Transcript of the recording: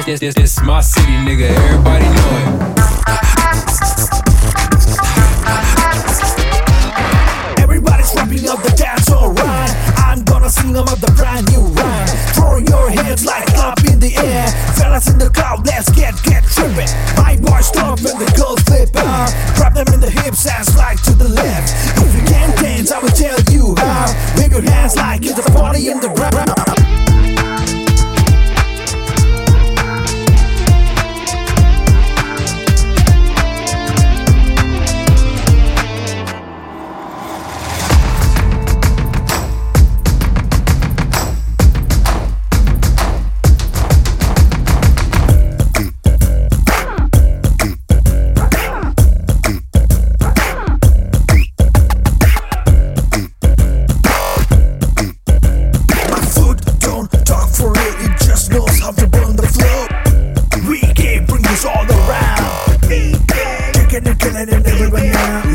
This my city, nigga, everybody know it. Everybody's rapping up the dance, alright. I'm gonna sing about the brand new rhyme. Throw your hands like up in the air. Fellas in the crowd, let's get trippin'. My boys stop when the girls flip out. Grab them in the hips and slide to the left. If you can't dance, I will tell you how. Wave your hands like it's a party in the ground. Knows how to burn the flow. We can bring this all around. Kicking and killing it everywhere now.